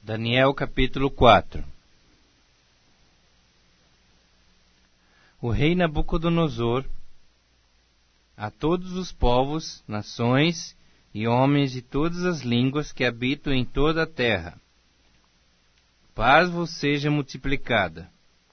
Daniel capítulo 4. O rei Nabucodonosor, a todos os povos, nações e homens de todas as línguas que habitam em toda a terra, paz vos seja multiplicada.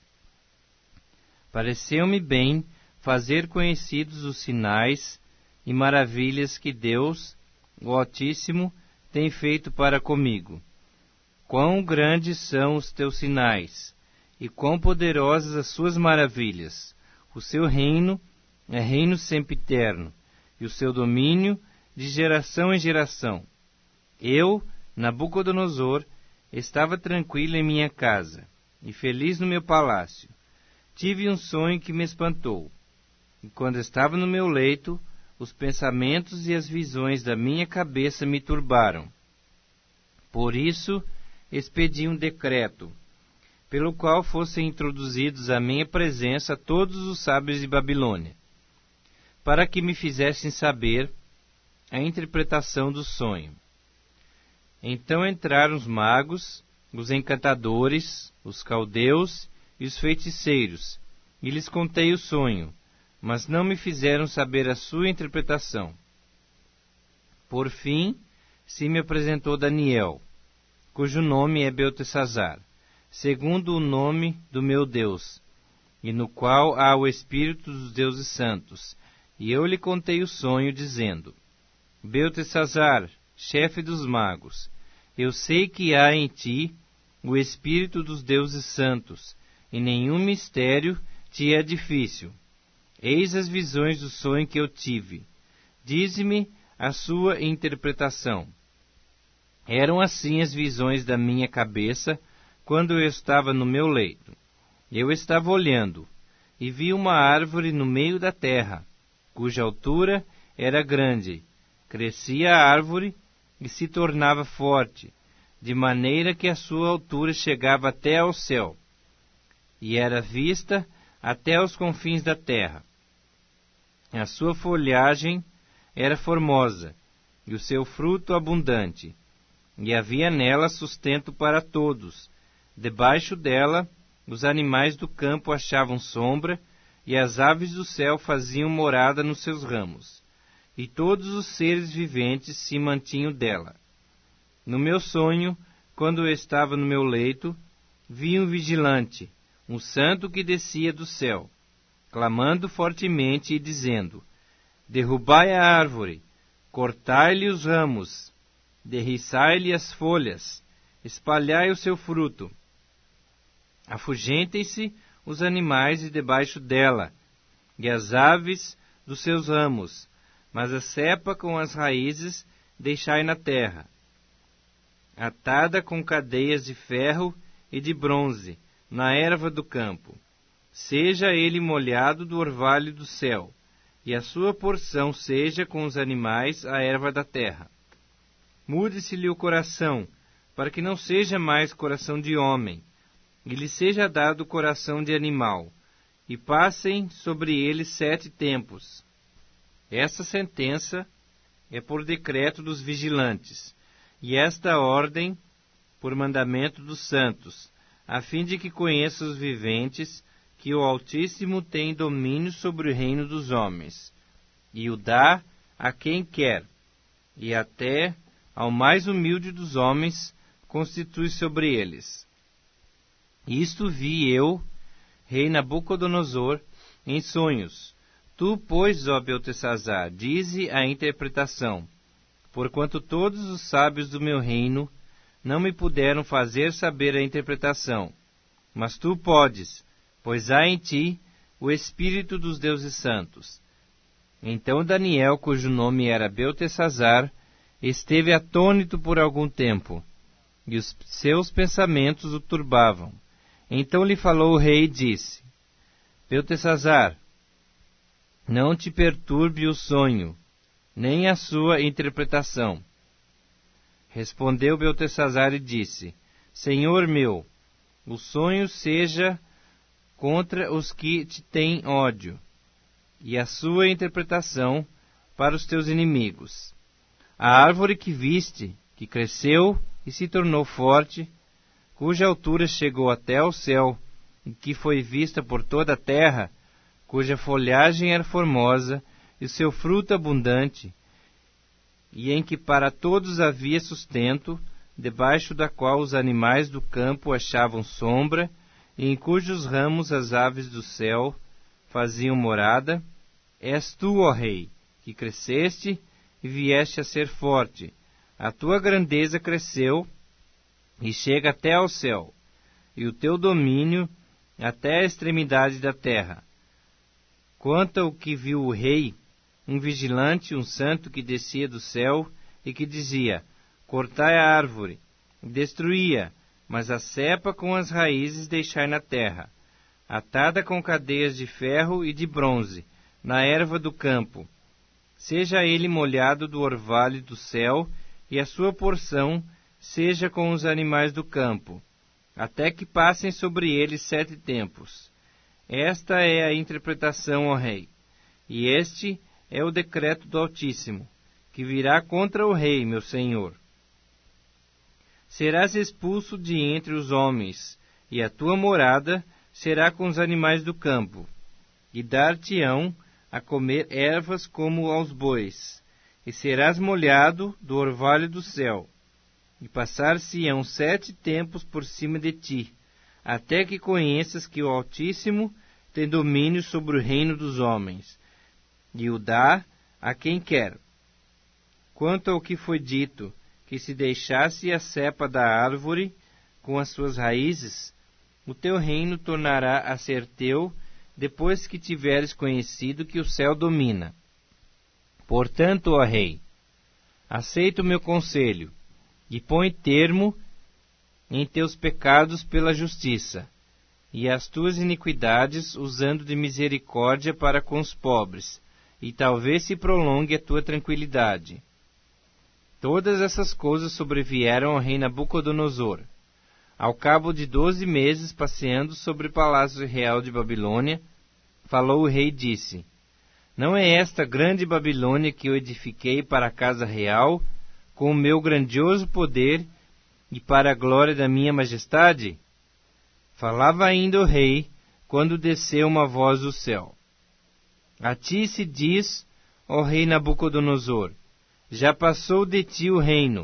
Pareceu-me bem fazer conhecidos os sinais e maravilhas que Deus, o Altíssimo, tem feito para comigo. Quão grandes são os teus sinais, e quão poderosas as suas maravilhas! O seu reino é reino sempiterno, e o seu domínio de geração em geração. Eu, Nabucodonosor, estava tranquilo em minha casa, e feliz no meu palácio. Tive um sonho que me espantou, e quando estava no meu leito, os pensamentos e as visões da minha cabeça me turbaram. Por isso, expedi um decreto, pelo qual fossem introduzidos à minha presença todos os sábios de Babilônia, para que me fizessem saber a interpretação do sonho. Então entraram os magos, os encantadores, os caldeus e os feiticeiros, e lhes contei o sonho, mas não me fizeram saber a sua interpretação. Por fim, se me apresentou Daniel, cujo nome é Beltesazar, segundo o nome do meu Deus, e no qual há o Espírito dos deuses santos. E eu lhe contei o sonho, dizendo: Beltesazar, chefe dos magos, eu sei que há em ti o Espírito dos deuses santos, e nenhum mistério te é difícil. Eis as visões do sonho que eu tive. Dize-me a sua interpretação. Eram assim as visões da minha cabeça, quando eu estava no meu leito. Eu estava olhando, e vi uma árvore no meio da terra, cuja altura era grande. Crescia a árvore e se tornava forte, de maneira que a sua altura chegava até ao céu, e era vista até os confins da terra. A sua folhagem era formosa, e o seu fruto abundante, e havia nela sustento para todos. Debaixo dela, os animais do campo achavam sombra, e as aves do céu faziam morada nos seus ramos, e todos os seres viventes se mantinham dela. No meu sonho, quando eu estava no meu leito, vi um vigilante, um santo que descia do céu, clamando fortemente e dizendo: Derrubai a árvore, cortai-lhe os ramos, derriçai-lhe as folhas, espalhai o seu fruto. Afugentem-se os animais de debaixo dela, e as aves dos seus ramos, mas a cepa com as raízes deixai na terra, atada com cadeias de ferro e de bronze, na erva do campo. Seja ele molhado do orvalho do céu, e a sua porção seja com os animais a erva da terra. Mude-se-lhe o coração, para que não seja mais coração de homem, e lhe seja dado o coração de animal, e passem sobre ele 7 tempos. Essa sentença é por decreto dos vigilantes, e esta ordem por mandamento dos santos, a fim de que conheçam os viventes que o Altíssimo tem domínio sobre o reino dos homens, e o dá a quem quer, e até ao mais humilde dos homens constitui sobre eles. Isto vi eu, rei Nabucodonosor, em sonhos. Tu, pois, ó Beltesazar, dize a interpretação, porquanto todos os sábios do meu reino não me puderam fazer saber a interpretação. Mas tu podes, pois há em ti o Espírito dos deuses santos. Então Daniel, cujo nome era Beltesazar, esteve atônito por algum tempo, e os seus pensamentos o turbavam. Então lhe falou o rei e disse: Beltesazar, não te perturbe o sonho, nem a sua interpretação. Respondeu Beltesazar e disse: Senhor meu, o sonho seja contra os que te têm ódio, e a sua interpretação para os teus inimigos. A árvore que viste, que cresceu e se tornou forte, cuja altura chegou até ao céu, e que foi vista por toda a terra, cuja folhagem era formosa, e o seu fruto abundante, e em que para todos havia sustento, debaixo da qual os animais do campo achavam sombra, e em cujos ramos as aves do céu faziam morada, és tu, ó Rei, que cresceste e vieste a ser forte. A tua grandeza cresceu e chega até ao céu, e o teu domínio até a extremidade da terra. Quanto ao que viu o rei, um vigilante, um santo que descia do céu e que dizia: cortai a árvore, destruí-a, mas a cepa com as raízes deixai na terra, atada com cadeias de ferro e de bronze, na erva do campo. Seja ele molhado do orvalho do céu, e a sua porção seja com os animais do campo, até que passem sobre ele 7 tempos. Esta é a interpretação, ó Rei, e este é o decreto do Altíssimo, que virá contra o rei, meu senhor. Serás expulso de entre os homens, e a tua morada será com os animais do campo, e dar-te-ão a comer ervas como aos bois, e serás molhado do orvalho do céu, e passar-se-ão 7 tempos por cima de ti, até que conheças que o Altíssimo tem domínio sobre o reino dos homens, e o dá a quem quer. Quanto ao que foi dito, que se deixasse a cepa da árvore com as suas raízes, o teu reino tornará a ser teu, depois que tiveres conhecido que o céu domina. Portanto, ó Rei, aceita o meu conselho, e põe termo em teus pecados pela justiça, e as tuas iniquidades usando de misericórdia para com os pobres, e talvez se prolongue a tua tranquilidade. Todas essas coisas sobrevieram ao rei Nabucodonosor. Ao cabo de 12 meses, passeando sobre o palácio real de Babilônia, falou o rei e disse: não é esta grande Babilônia que eu edifiquei para a casa real, com o meu grandioso poder e para a glória da minha majestade? Falava ainda o rei, quando desceu uma voz do céu: a ti se diz, ó rei Nabucodonosor, já passou de ti o reino.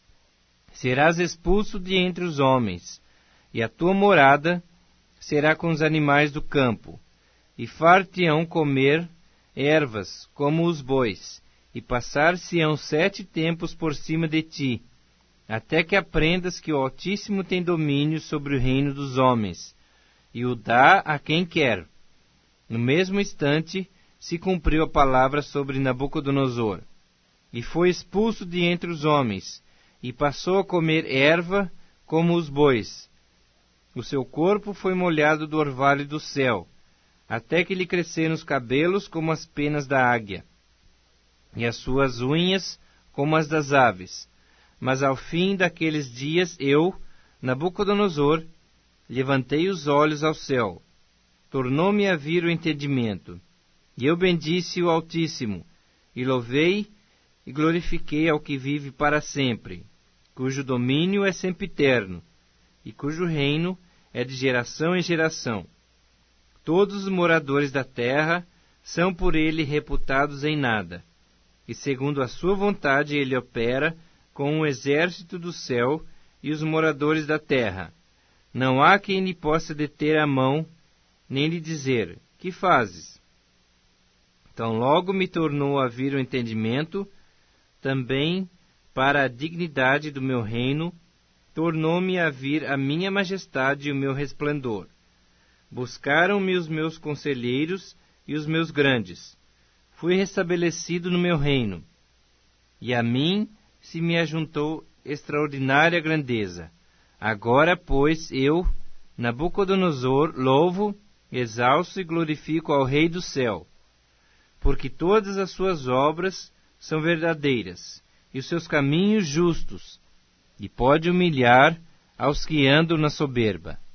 Serás expulso de entre os homens, e a tua morada será com os animais do campo, e far-te-ão comer ervas como os bois, e passar-se-ão 7 tempos por cima de ti, até que aprendas que o Altíssimo tem domínio sobre o reino dos homens, e o dá a quem quer. No mesmo instante se cumpriu a palavra sobre Nabucodonosor, e foi expulso de entre os homens, e passou a comer erva como os bois. O seu corpo foi molhado do orvalho do céu, até que lhe cresceram os cabelos como as penas da águia, e as suas unhas como as das aves. Mas ao fim daqueles dias eu, Nabucodonosor, levantei os olhos ao céu, tornou-me a vir o entendimento, e eu bendisse o Altíssimo, e louvei e glorifiquei ao que vive para sempre, cujo domínio é sempiterno, e cujo reino é de geração em geração. Todos os moradores da terra são por ele reputados em nada, e segundo a sua vontade ele opera com o exército do céu e os moradores da terra. Não há quem lhe possa deter a mão, nem lhe dizer: que fazes? Então logo me tornou a vir o entendimento, também para a dignidade do meu reino, tornou-me a vir a minha majestade e o meu resplendor. Buscaram-me os meus conselheiros e os meus grandes. Fui restabelecido no meu reino, e a mim se me ajuntou extraordinária grandeza. Agora, pois, eu, Nabucodonosor, louvo, exalço e glorifico ao Rei do céu, porque todas as suas obras são verdadeiras, e os seus caminhos justos, e pode humilhar aos que andam na soberba.